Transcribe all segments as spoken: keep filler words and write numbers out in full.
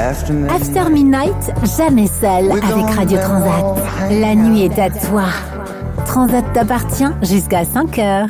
After Midnight, jamais seul avec Radio Transat. La nuit est à toi. Transat t'appartient jusqu'à cinq heures.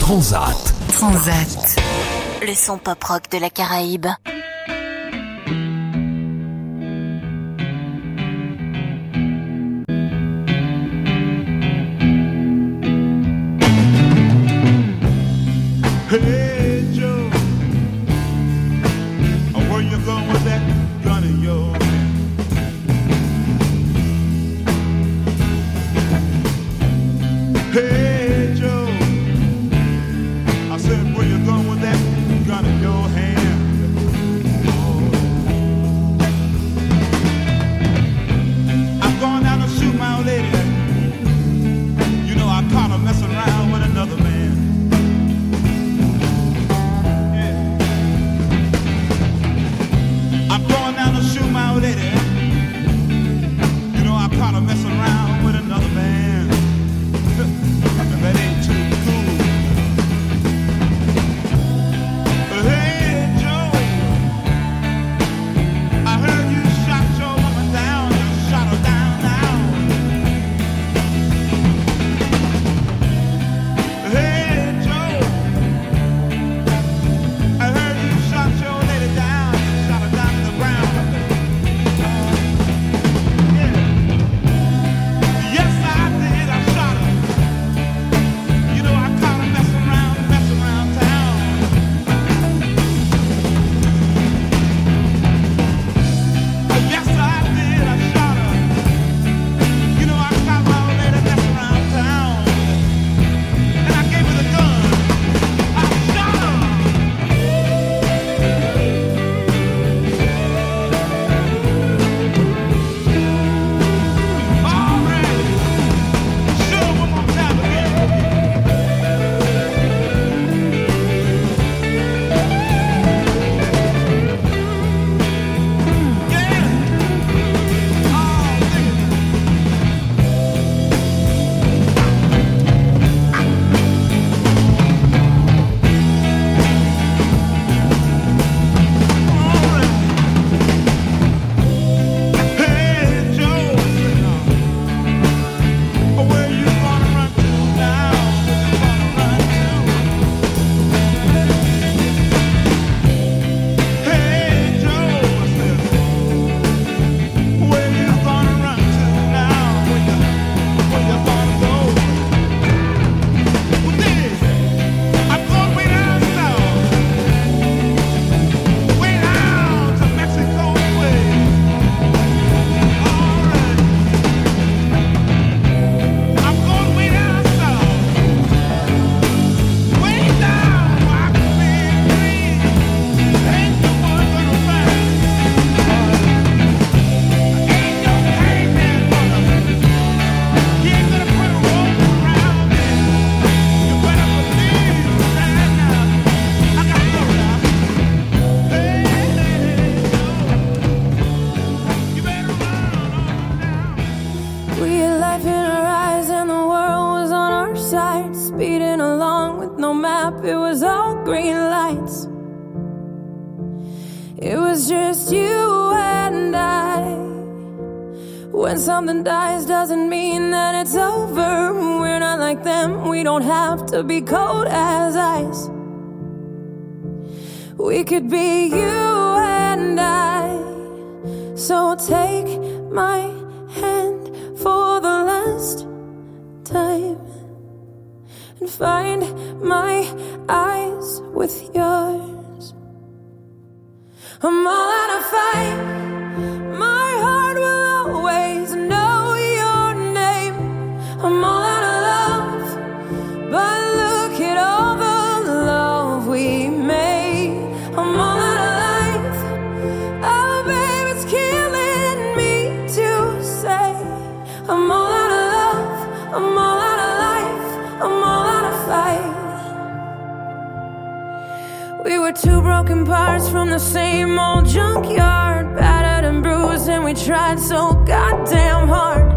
Transat. Transat. Le son pop-rock de la Caraïbe. Hey Joe, where you going with that gun in your hand? Hey Joe, I said where you going with that gun in your hand? Oh. I'm going down to shoot my old lady. You know I caught her messing around with another man. Shoot my old lady. You know I caught her messing around with another man. And that ain't too cool. Hey Joe, I heard you shot your woman down. You shot her down now. Hey Joe, I heard you shot your lady down. You shot her down to the ground. Something dies doesn't mean that it's over. We're not like them. We don't have to be cold as ice. We could be you and I. So take my hand for the last time and find my eyes with yours. I'm all out of fight. My heart will always know your name. I'm all out of love, but look at all the love we made. I'm all out of life. Oh, babe, it's killing me to say. I'm all out of love. I'm all out of life. I'm all out of fight. We were two broken parts from the same old junkyard, battered and bruised, and we tried so goddamn hard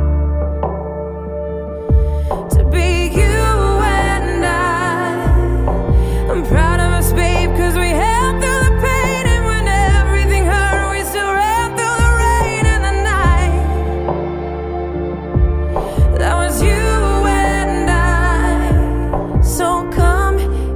to be you and I. I'm proud of us, babe, cause we held through the pain, and when everything hurt, we still ran through the rain and the night. That was you and I. So come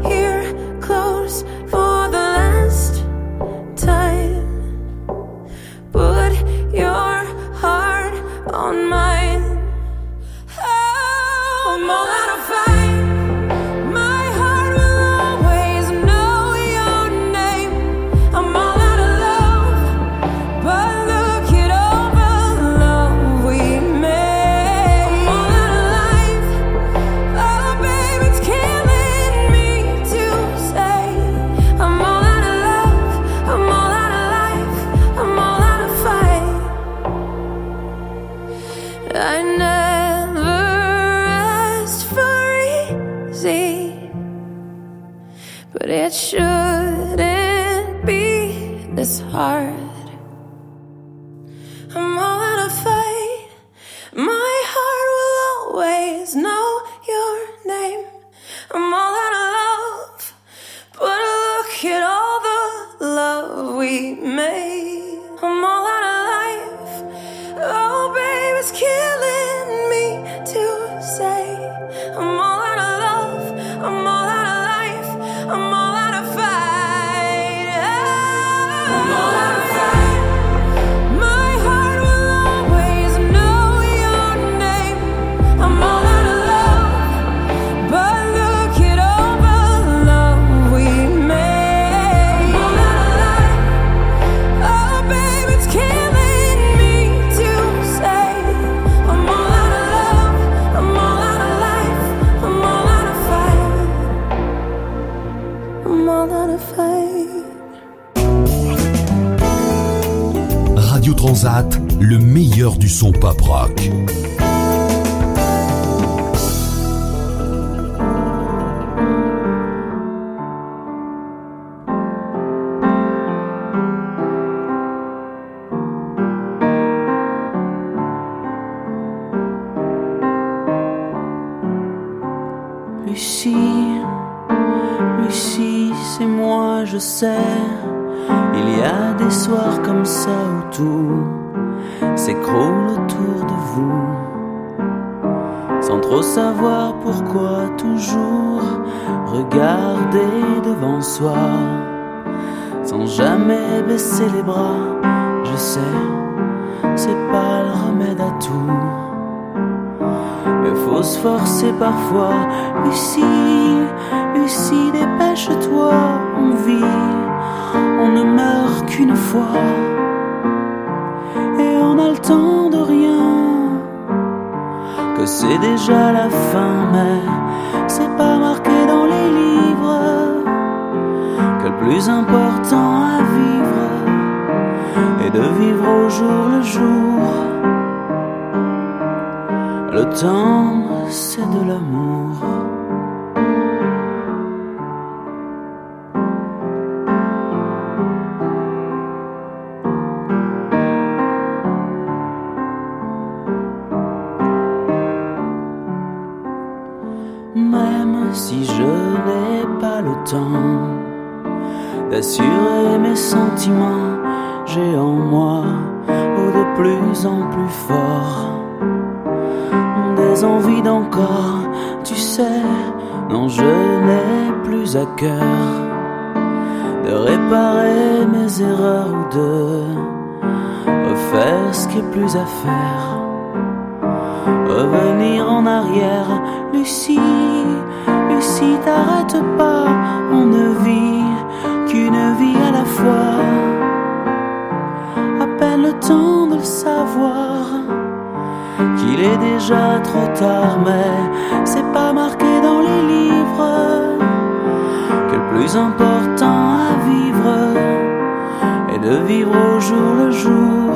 shouldn't be this hard. I'm all out of fight. My heart will always know your name. I'm all out of love, but look at all the love we made. I'm all out of life. Oh, babe, it's killing me to say. I'm all out of love. I'm all out of life. I'm all out of fight. Oh, I'm all out of fight. My heart will always know your name. I'm all out of love, but look at all the love we made. I'm all out of life. Oh, babe, it's killing me to say. I'm all out of love. I'm all out of life. I'm all out of fight. I'm all out of fight. Radio Transat, le meilleur du son pop rock. Lucie, Lucie, c'est moi, je sais. Il y a des soirs comme ça où tout s'écroule autour de vous, sans trop savoir pourquoi, toujours regarder devant soi, sans jamais baisser les bras. Je sais, c'est pas le remède à tout, mais faut se forcer parfois. Lucie, Lucie, dépêche-toi, on vit, on ne meurt qu'une fois, et on a le temps de rien, que c'est déjà la fin, mais c'est pas marqué dans les livres, que le plus important à vivre est de vivre au jour le jour. Le temps, c'est de l'amour. Même si je n'ai pas le temps d'assurer mes sentiments, j'ai en moi, oh, de plus en plus fort, des envies d'encore, tu sais. Non, je n'ai plus à cœur de réparer mes erreurs ou de refaire ce qui est plus à faire. Revenir en arrière, Lucie, Lucie, t'arrête pas, on ne vit qu'une vie à la fois. À peine le temps de le savoir, qu'il est déjà trop tard, mais c'est pas marqué dans les livres, que le plus important à vivre est de vivre au jour le jour.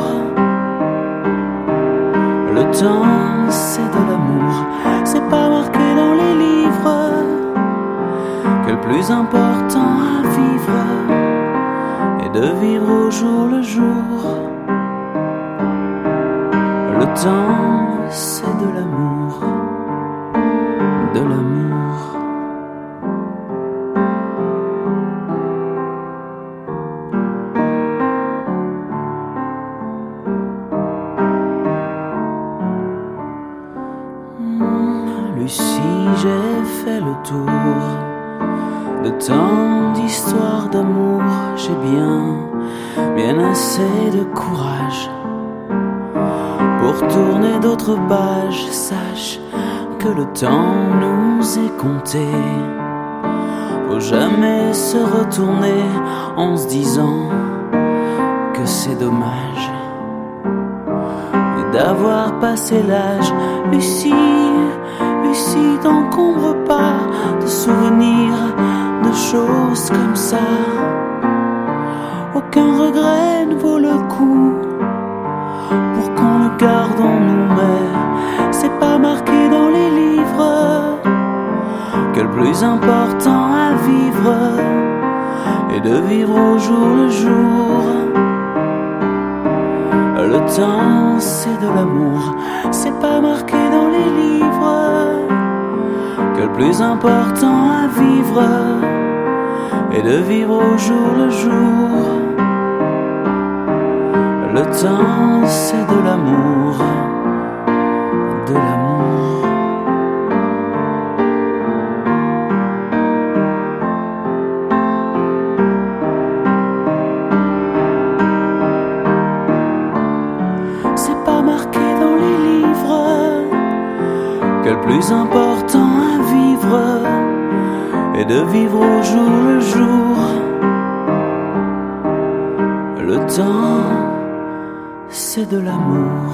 Le temps, c'est de l'amour, c'est pas marqué dans les livres, que le plus important à vivre est de vivre au jour le jour. Le temps, c'est de l'amour, de l'amour. Lucie, j'ai fait le tour de tant d'histoires d'amour. J'ai bien, bien assez de courage pour tourner d'autres pages. Sache que le temps nous est compté. Faut jamais se retourner en se disant que c'est dommage d'avoir passé l'âge. Lucie, Lucie, t'encombre pas de souvenirs, de choses comme ça. Aucun regret ne vaut le coup pour qu'on le garde en nous, mais c'est pas marqué dans les livres que le plus important à vivre et de vivre au jour le jour. Le temps, c'est de l'amour, c'est pas marqué dans les livres que le plus important à vivre est de vivre au jour le jour. Le temps, c'est de l'amour, de l'amour. C'est pas marqué dans les livres que le plus important à vivre est de vivre au jour le jour. Le temps, c'est de l'amour.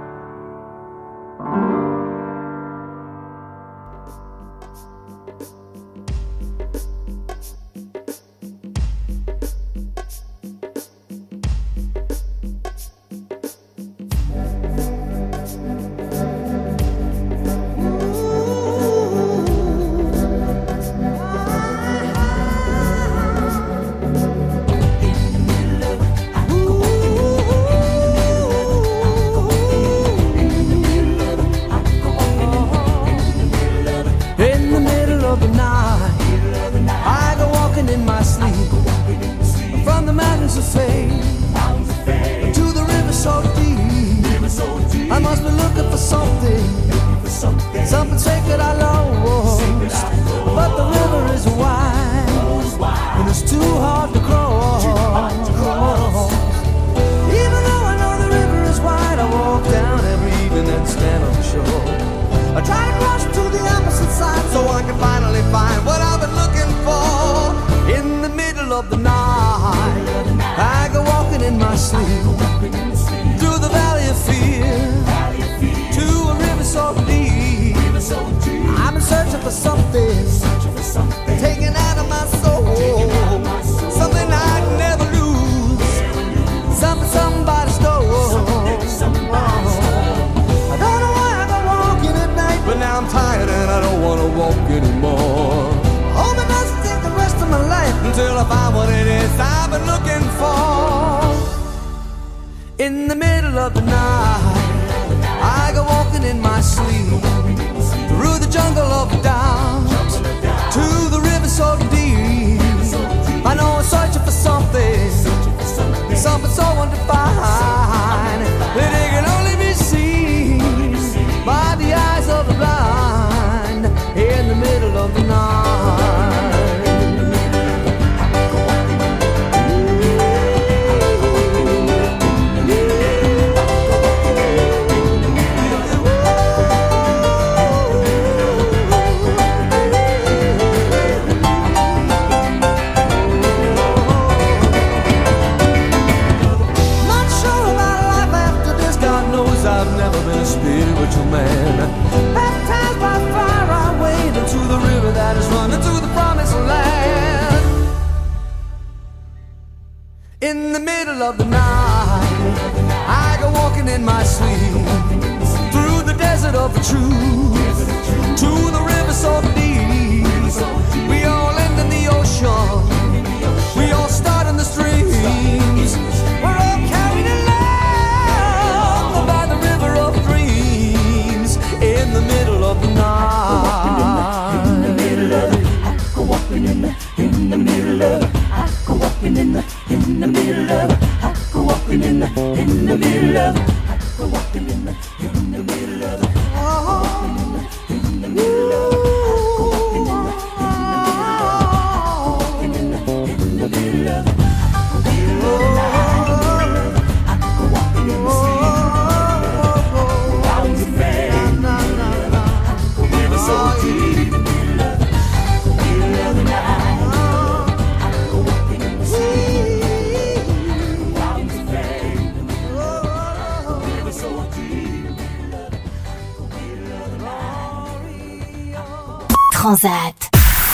Transat.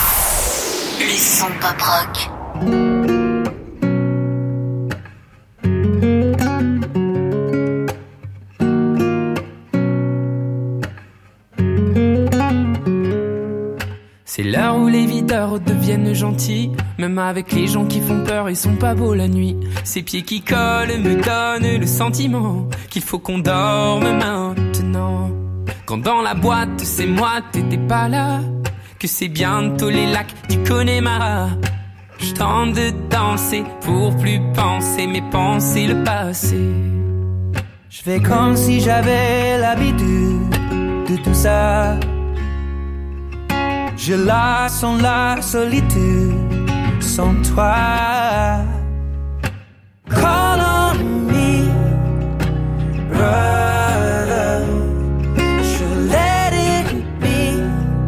Le son pop rock. C'est l'heure où les videurs deviennent gentils. Même avec les gens qui font peur, ils sont pas beaux la nuit. Ces pieds qui collent me donnent le sentiment qu'il faut qu'on dorme maintenant. Quand dans la boîte c'est moi, t'étais pas là. Que c'est bientôt les lacs du Connemara. Je tente de danser pour plus penser, mais penser le passé. Je fais comme si j'avais l'habitude de tout ça. Je la sens la solitude sans toi. Call on me, brother. Should let it be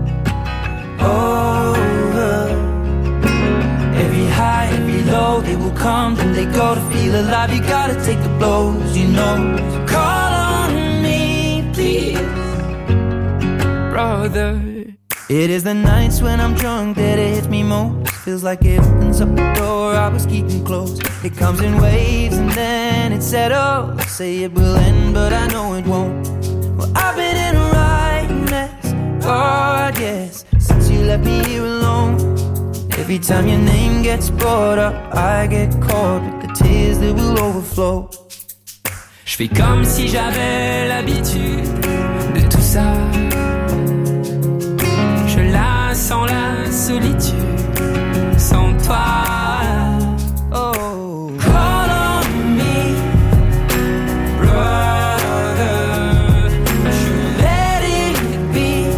over. Every high, every low, they will come and they go. To feel alive, you gotta take the blows, you know. Call on me, please, brother. It is the nights when I'm drunk that it hits me most. Feels like it opens up the door I was keeping closed. It comes in waves and then it settles. Say it will end, but I know it won't. Well, I've been in a right mess, God, yes, since you left me here alone. Every time your name gets brought up, I get caught with the tears that will overflow. Je fais comme si j'avais l'habitude de tout ça. Je la sens la solitude sans toi. Oh, call on me, brother. I should let it be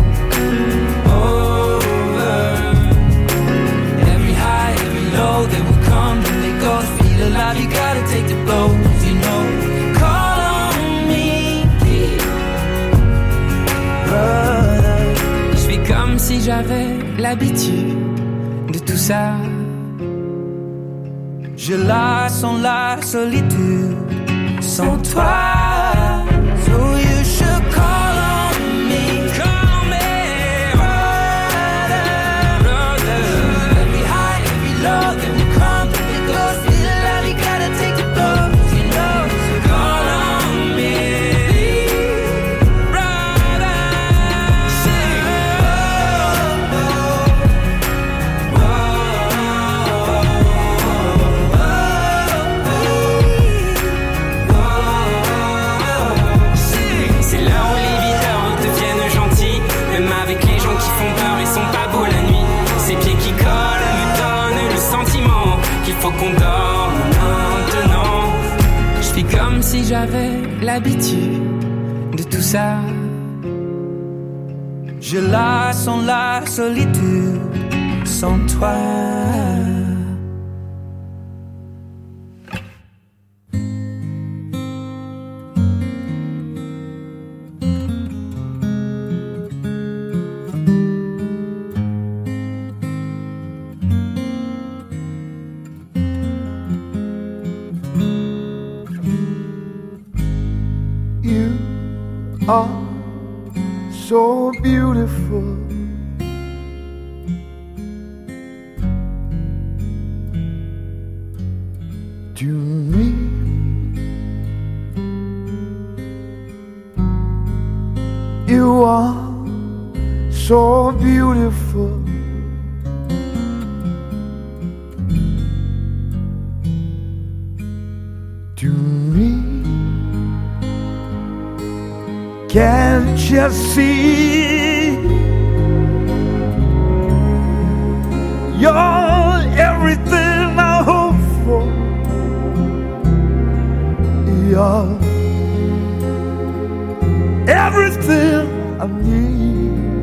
over. Every high, every low, they will come and they go. To feel alive, you gotta take the blows, you know. Call on me, please, brother. Comme si j'avais l'habitude de tout ça. Je la sens la solitude sans toi. So you should call on me, call on me, brother, brother. Every high, every low, they will come, they go. Feel alive, you gotta take the blows, you know. So call on me, brother. C'est là où les videurs deviennent gentils. Même avec les gens qui font peur, ils sont pas beaux la nuit. Ces pieds qui collent me donnent le sentiment qu'il faut qu'on dorme maintenant. Je fais comme si j'avais l'habitude de tout ça. Je la sens la solitude sans toi. You are so beautiful. To me, you are so beautiful. To me, can't you see? You're everything I hope for. You're everything I need.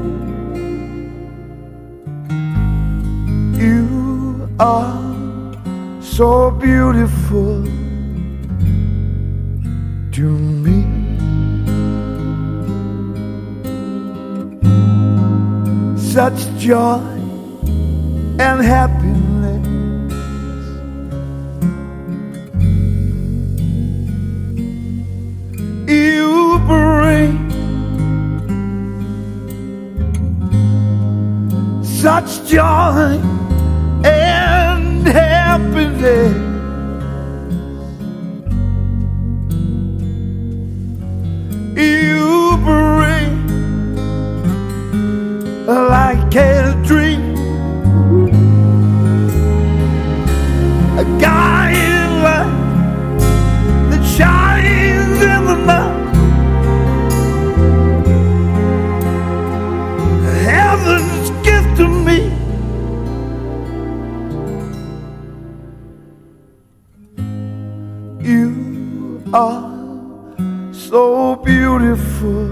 You are so beautiful to me. Such joy and happiness. You bring such joy and happiness. You bring like a dream. A guiding light that shines in the night. Heaven's gift to me. You are so beautiful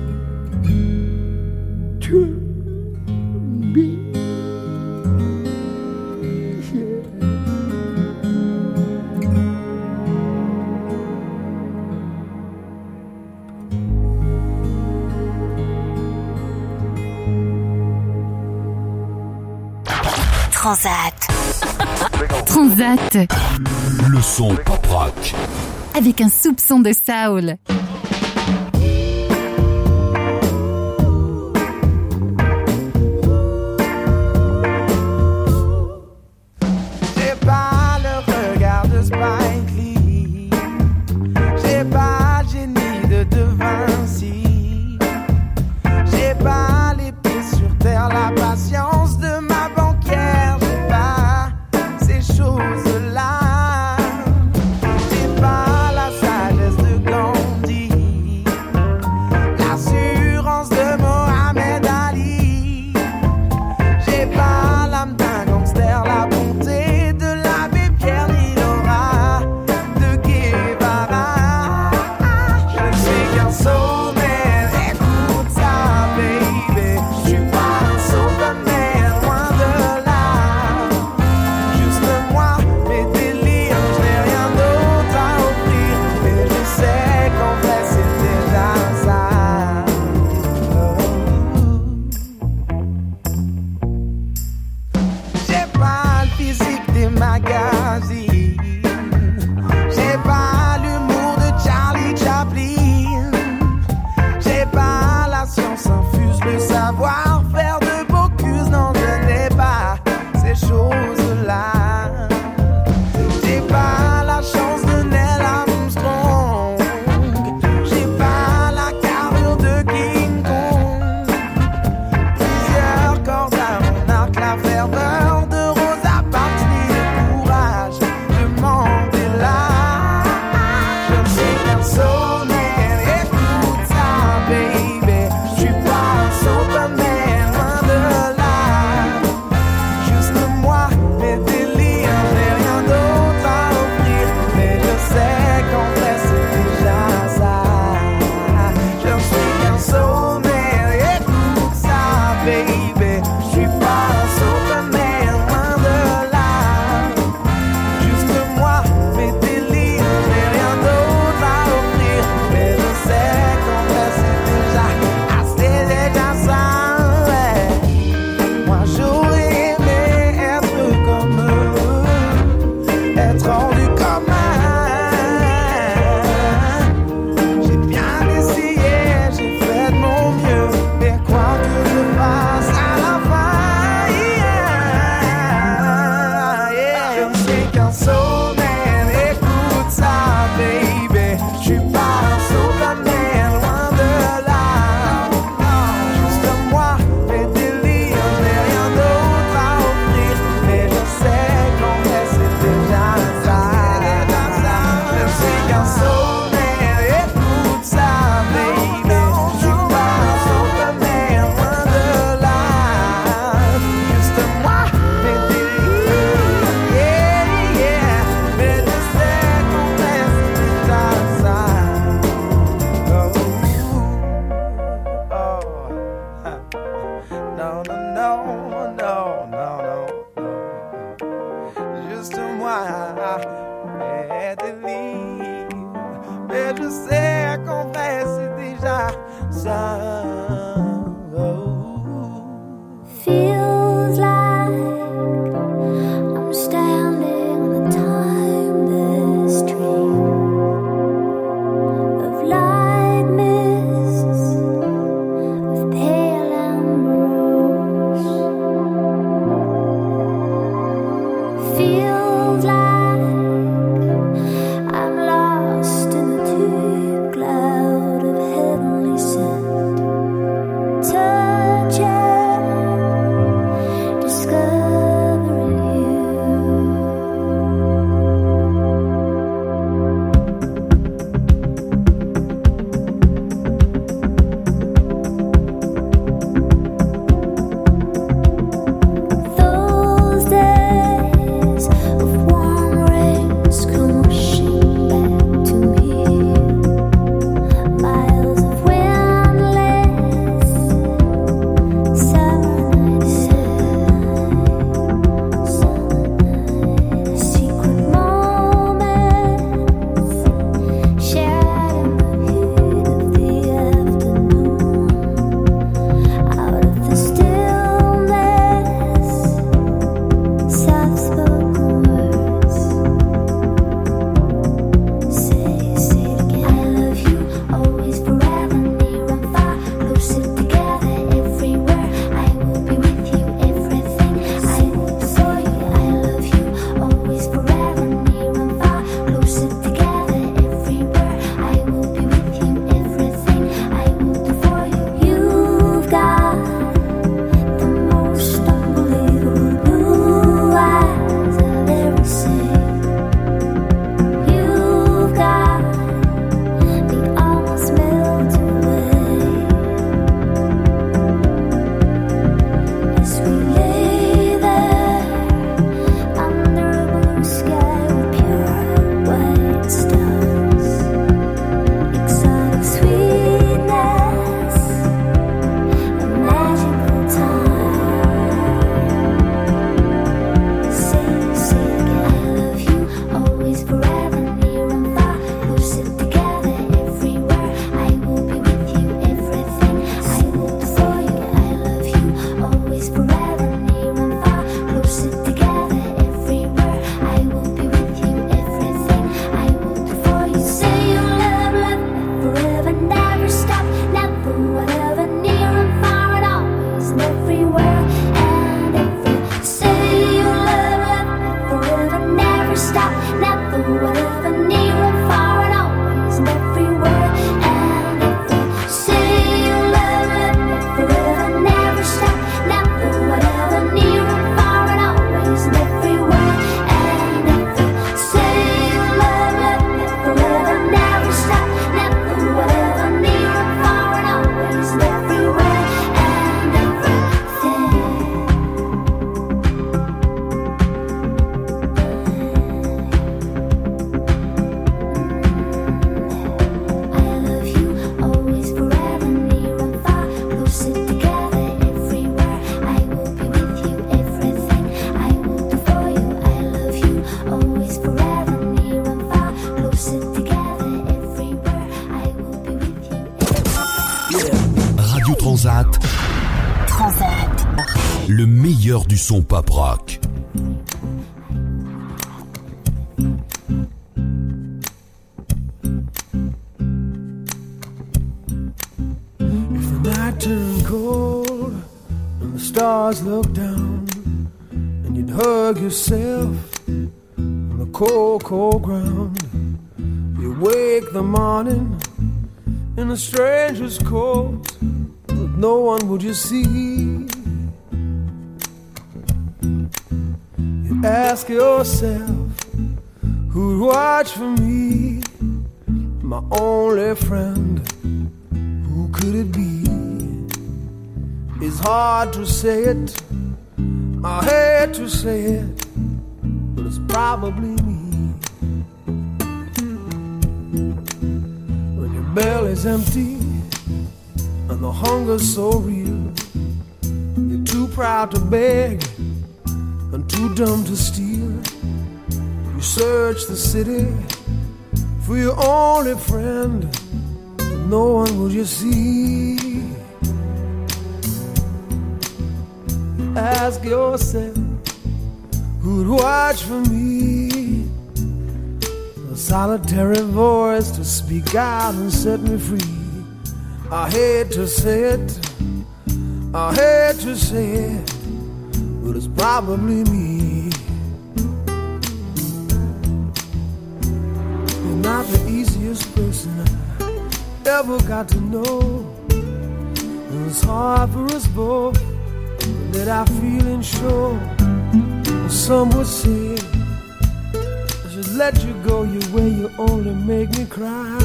to me. Transat. Transat. Le son pop rock. Avec un soupçon de soul. J'ai pas le regard de Spike Lee. J'ai pas le génie de De Vinci. J'ai pas les pieds sur terre, la patience de ma banquière. J'ai pas ces choses-là. J'ai pas la sagesse de Gandhi, l'assurance de Mohamed Ali. J'ai pas l'âme d'un gangster, la bonté de l'abbé Pierre ni l'aura de Guevara. Je ne suis qu'un soulman, écoute ça baby. Je suis pas un superman, loin de là. Juste moi, mes délires, je n'ai rien d'autre à offrir. Mais je sais qu'en vrai c'est déjà ça. J'ai pas le physique des magazines. J'ai pas l'humour de Charlie Chaplin. J'ai pas la science infuse, le savoir-faire de Bocuse. Non, je n'ai pas ces choses-là. J'ai pas la chance de Neil Armstrong. J'ai pas la carrure de King Kong. Plusieurs cordes à mon arc, la ferveur de Rosa Parks, ni le courage de Mandela. Je ne suis qu'un soulman, écoute ça baby. Je suis pas un superman, Transat. Transat. Le meilleur du son pop rock. If the night turned cold and the stars looked down, and you'd hug yourself on the cold, cold ground, you wake the morning in a stranger's coat, but no one would you see. You ask yourself, who'd watch for me? My only friend, who could it be? It's hard to say it, I hate to say it, but it's probably me. When your belly's empty and the hunger's so real, you're too proud to beg and too dumb to steal. You search the city for your only friend, but no one will you see. You ask yourself, who'd watch for me? A solitary voice to speak out and set me free. I hate to say it, I hate to say it, but it's probably me. You're not the easiest person I ever got to know. It's hard for us both that I feel unsure. Some would say I should let you go your way, you only make me cry.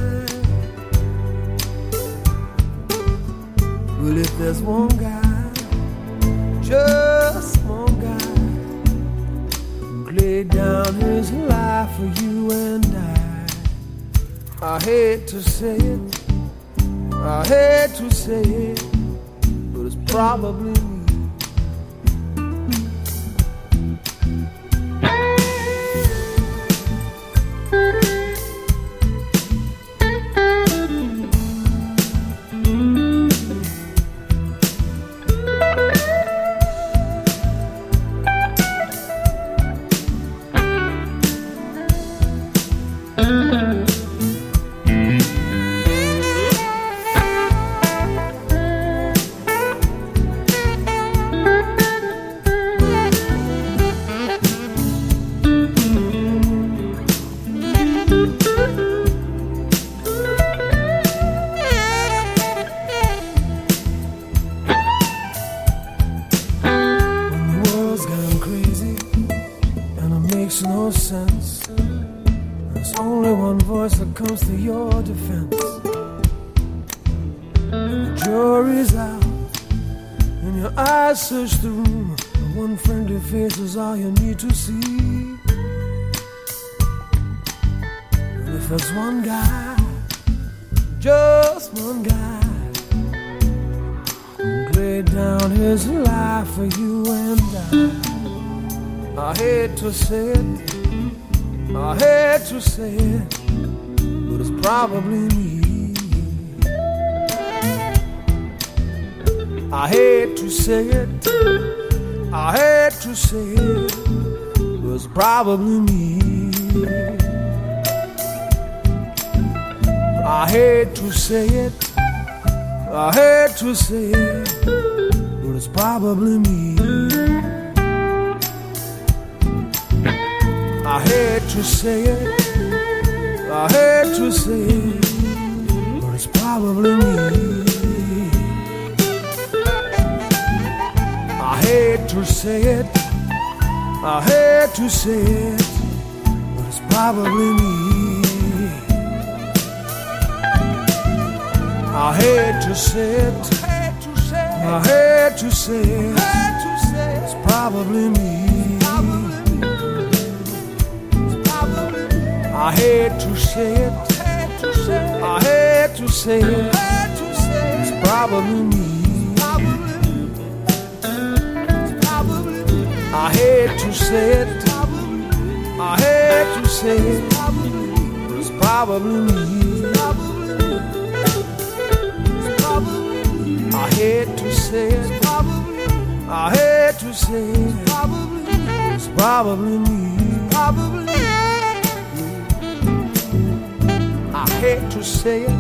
Well, if there's one guy, just one guy, who laid down his life for you and I, I hate to say it, I hate to say it, but it's probably me. Comes to your defense, and the jury's out, and your eyes search the room, and one friendly face is all you need to see. And if there's one guy, just one guy, who laid down his life for you and I, I hate to say it, I hate to say it, but it's probably me. I hate to say it, I hate to say it, but it's probably me. I hate to say it, I hate to say it, but it's probably me. I hate to say it, I hate to say it, but it's probably me. I hate to say it, I hate to say it, but it's probably me. I hate to say it, I hate to say it, it's probably me. I hate to say it, I hate to say it, it's probably me. I hate to say it, I hate to say it, it's probably me. I hate hate to say it, probably. I hate to say it, probably. It's probably me, probably. I hate to say it.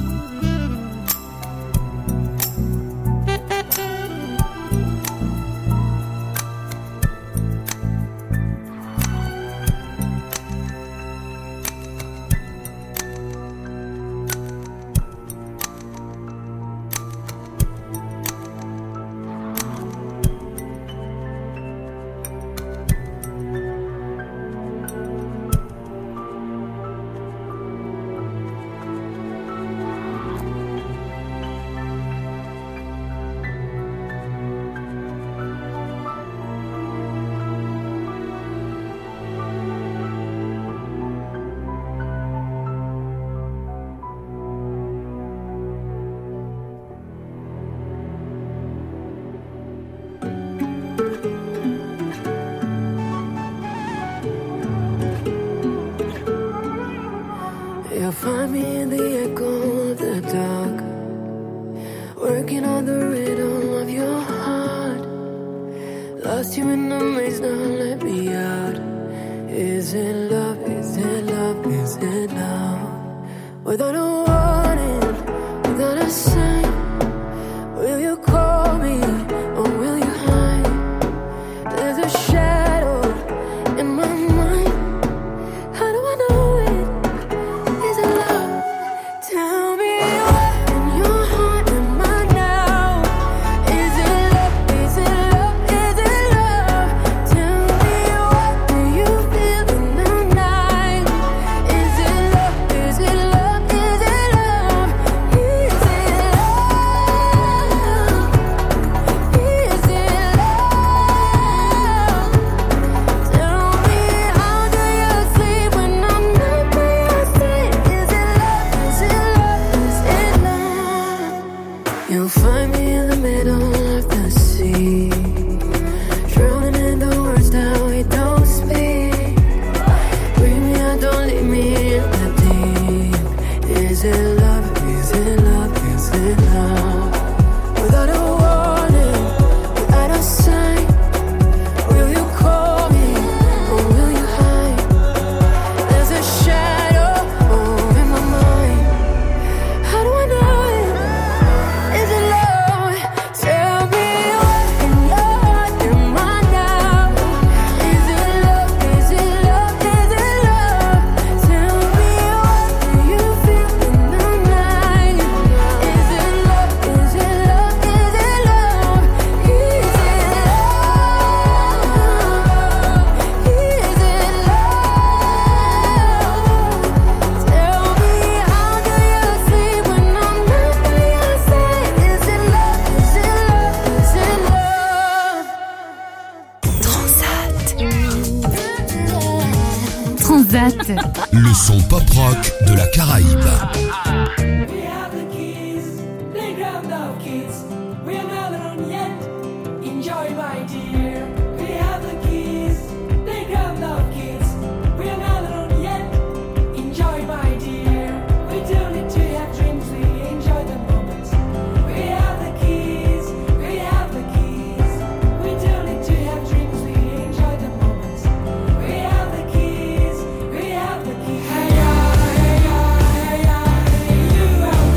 You'll find me in the echo of the dark, working on the rhythm of your heart. Lost you in the maze, now let me out. Is it love, is it love, is it love? Without a warning, without a sign, will you call me or will you hide? There's a shadow in my mind. How do I know it? Is it love? Tell me what in your heart am I now? Is it love? Is it love? Is it love? Tell me what do you feel in the night? Is it love? Is it love? Is it love? Is it love? Is it love? Tell me how do you sleep when I'm not by your side? Is it love? Is it love? Is it love? You'll find me in the middle of the sea, drowning in the words that we don't speak. Bring me out, don't leave me in the deep. Is it love? Is it love? Is it love? Without a warning, without a sign, will you call me or will you hide? There's a shadow oh, in my mind. How do I know it? Is it love? Tell me what in your heart am I now? Is it love? Is it love? Is it love? Tell me what do you feel in the night? Is it love? Is it love? Is it love? Is it love? Is it love? Tell me how do you sleep when I'm not by your side? Is it love? Is it love? Is it love? Transat. Le son pop-rock de la Caraïbe. We have the keys, playground of kids. We are not alone yet. Enjoy, my dear. We have the keys, playground of kids. We are not alone yet. Enjoy, my dear. We don't need to have dreams. We enjoy the moments. We have the keys. We have the keys. We don't need to have dreams. We enjoy the moments. We have the keys. We have the keys. Hey, yeah, hey, yeah, hey, yeah. You have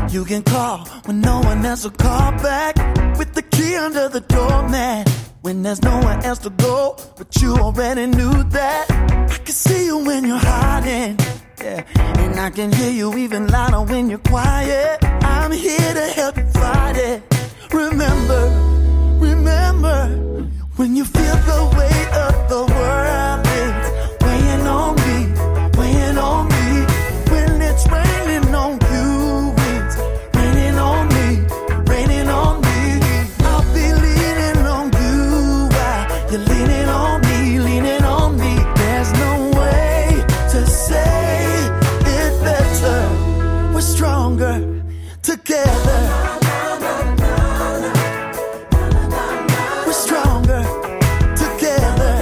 You can call when no one else will call back. With the key under the doormat. When there's nowhere else to go, but you already knew that. I can see you when you're hiding, yeah. And I can hear you even louder when you're quiet. I'm here to help you fight it. Remember, remember, when you feel the weight of the world is weighing on me, weighing on me. When it's raining on you, it's raining on me, raining on me. I'll be leaning on you while you're leaning on me, leaning on me. There's no way to say it better. We're stronger together. We're stronger together.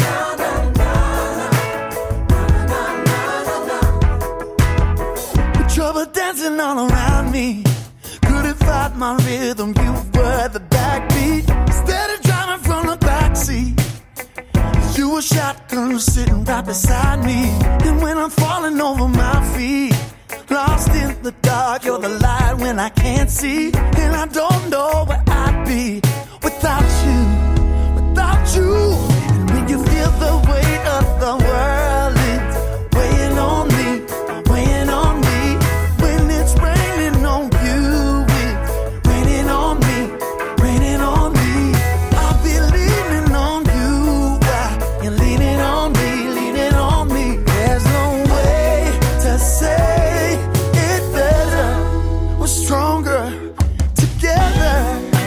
With trouble dancing all around me, couldn't find my rhythm. You were the backbeat, instead of driving from the backseat. You were shotgun sitting right beside me. And when I'm falling over my feet, lost in the dark, you're the light when I can't see. And I don't know where I'd be without you, without you. And when you feel the weight of the world is weighing on me, weighing on me. When it's raining on you, it's raining on me, raining on me. I'll be leaning on you while you're leaning on me, leaning on me. There's no way to say it better. We're stronger together.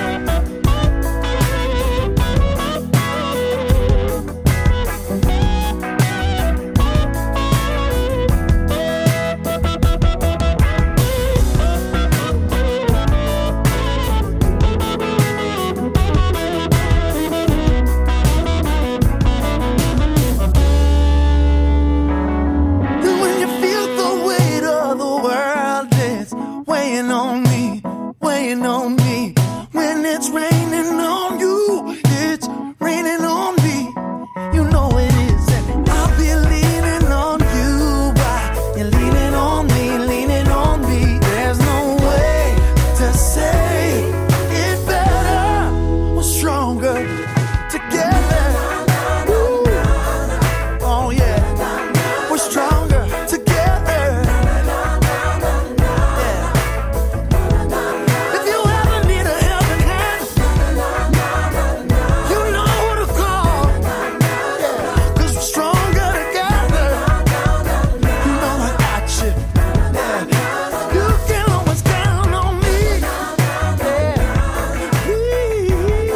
And when you feel the weight of the world is weighing on me, weighing on me. When it's raining on you, it's raining on me. You know it is. And I'll be leaning on you while you're leaning on me, leaning on me. There's no way to say it better. We're stronger together. Woo. Oh yeah, we're stronger together. Yeah. If you ever need a helping hand, you know who to call. Yeah. 'Cause we're stronger together. You know I got you. Yeah. You can always count on me. Yeah. Please,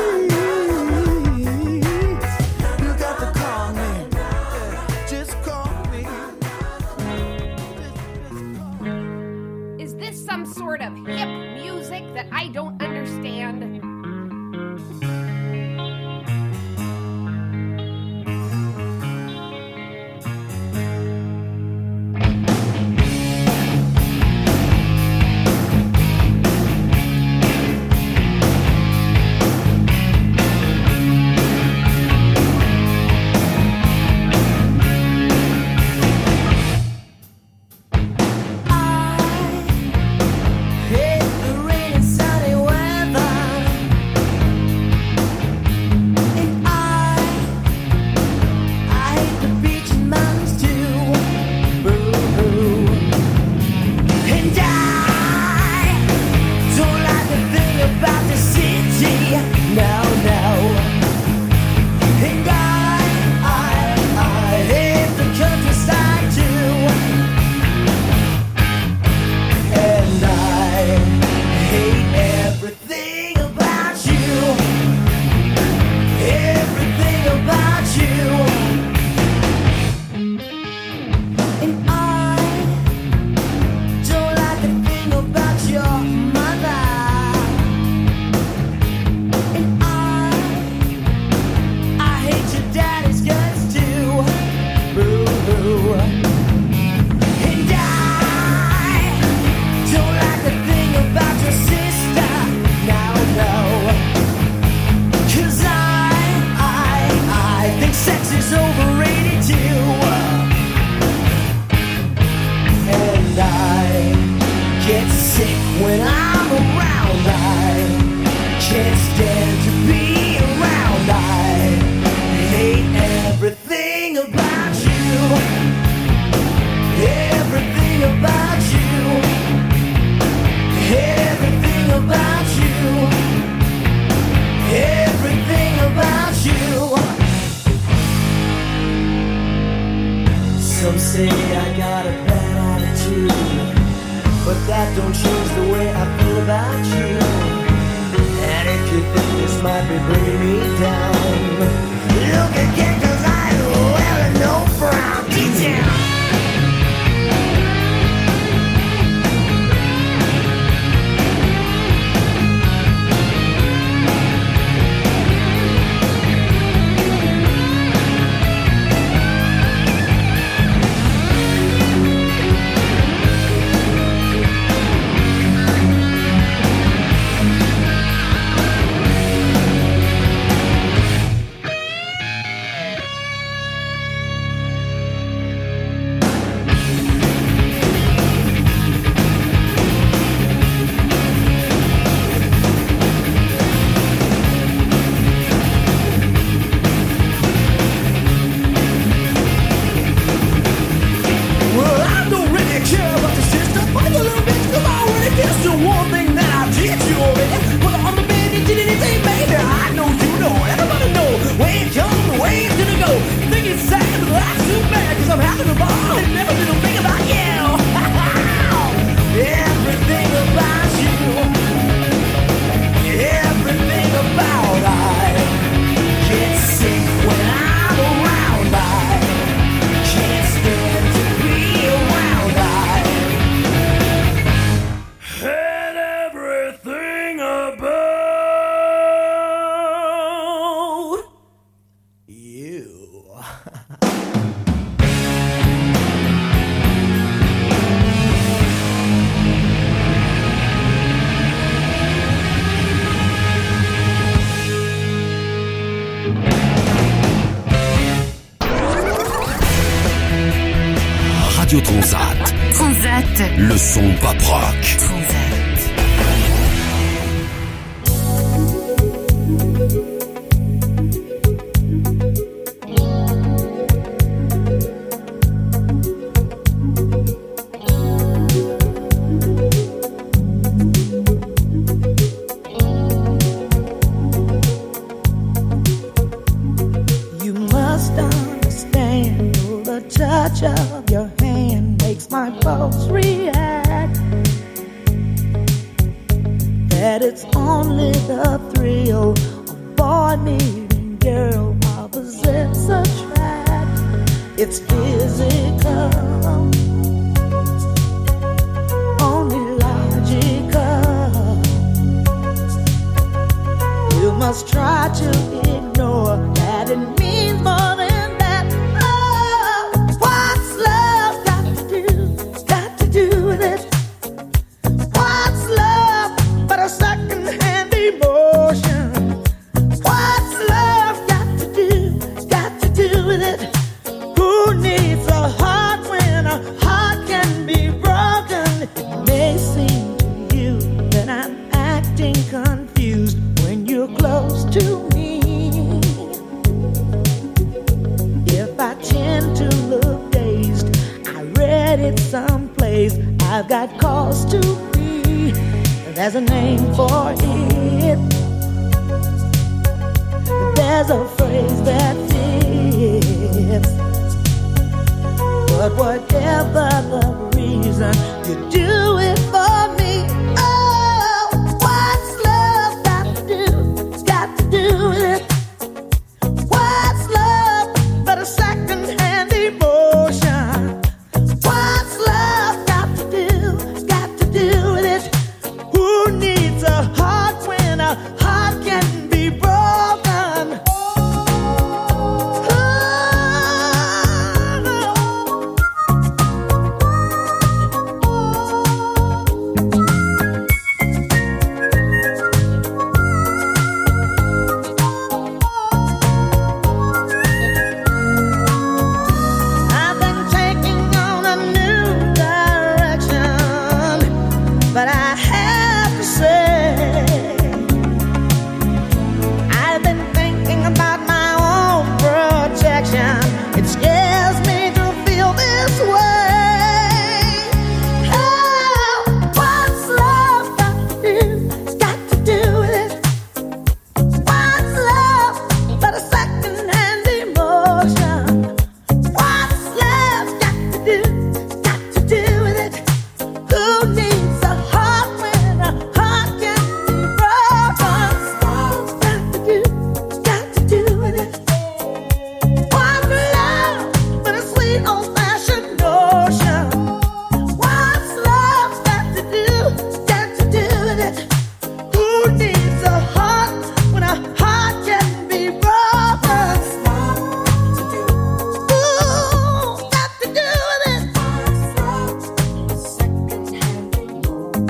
you got to call me. Yeah. Just call me. Is this some sort of hip music that I don't understand? Hate the rainy sunny weather. when I'm around. I can't stand to be around. I hate everything about you. Everything about you. Everything about you. Everything about you. Some say I got a bad attitude, but that don't change the way I feel about you. And if you think this might be bringing me down, look again, cause I ain't wearing no frown. Detail. Transat. Transat. Le son pop rock. Transat. You must understand the touch of your hand makes my pulse react. That it's only the thrill of boy meeting girl opposites attract. It's physical, only logical. You must try to ignore that it means more than that. Oh, what's love got to do, got to do with it? What's love but a second-hand emotion? What's love got to do, got to do with it? Who needs a heart when a heart can be broken? It may seem to you that I'm acting confused when you're close to me. If I tend to look dazed, I read it someplace. I've got cause to be. There's a name for it. There's a phrase that fits. But whatever the reason, you do